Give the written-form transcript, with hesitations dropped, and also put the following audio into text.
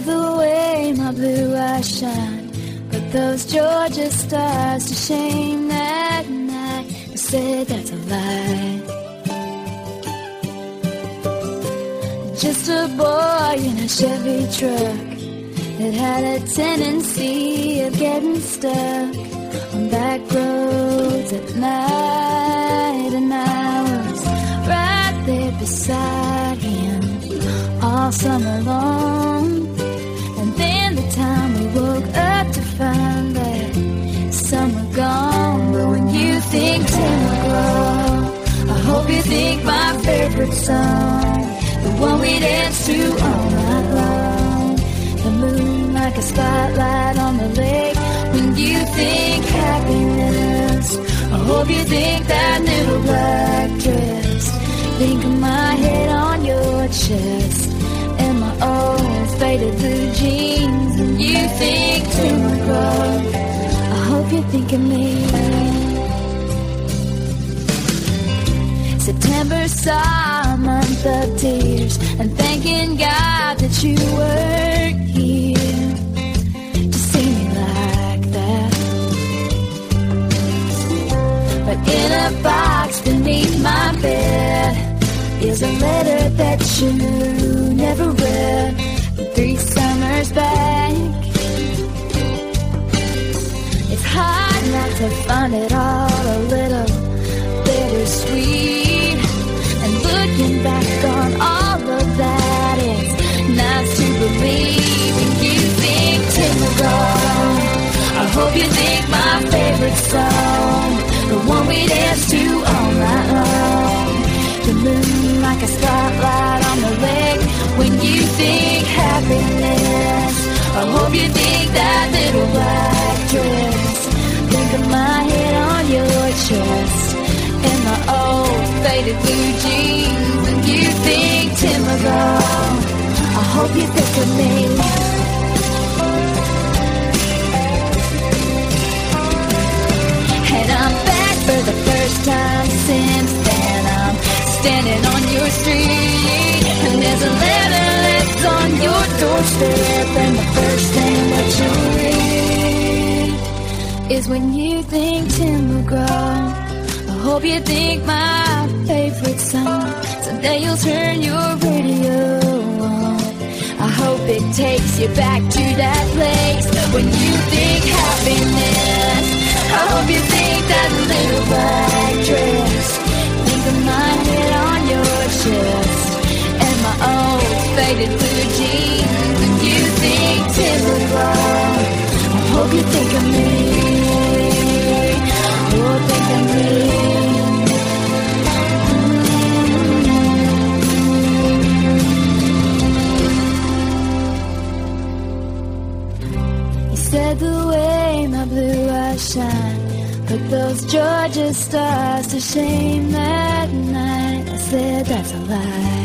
said the way my blue eyes shine, put those Georgia stars to shame that night. I said that's a lie. Just a boy in a Chevy truck that had a tendency of getting stuck on back roads at night, and I was right there beside him all summer long. And then the time we woke up to find that some were gone. But when you think Tim McGraw, I hope you think my favorite song, the one we dance to all night long. The moon like a spotlight on the lake. When you think happiness, I hope you think that little black dress. Think of my head on your chest and my old faded blue jeans. When you think Tim McGraw, I hope you think of me. September saw a month of tears, and thanking God that you weren't here to see me like that. But in a box beneath my bed is a letter that you never read from 3 summers back. It's hard not to find it all a little bittersweet. And looking back on all of that, it's nice to believe. When you think Tim McGraw, I hope you think my favorite song, the one we dance to all night long. The moon like a spotlight on the lake. When you think happiness, I hope you think that little black dress. Think of my head on your chest and my old faded blue jeans. When you think Tim McGraw, I hope you think of me. And I'm back for the first time since then. I'm standing on your street, and there's a letter left on your doorstep, and the first thing that you'll read is when you think Tim McGraw. I hope you think my favorite song. Someday you'll turn your radio on. I hope it takes you back to that place when you think happiness. I hope you think that little black dress. Think of my head on your chest and my old faded blue jeans. When you think Tim McGraw, I hope you think of me. Oh, think of me. Said the way my blue eyes shine, put those Georgia stars to shame that night. I said that's a lie.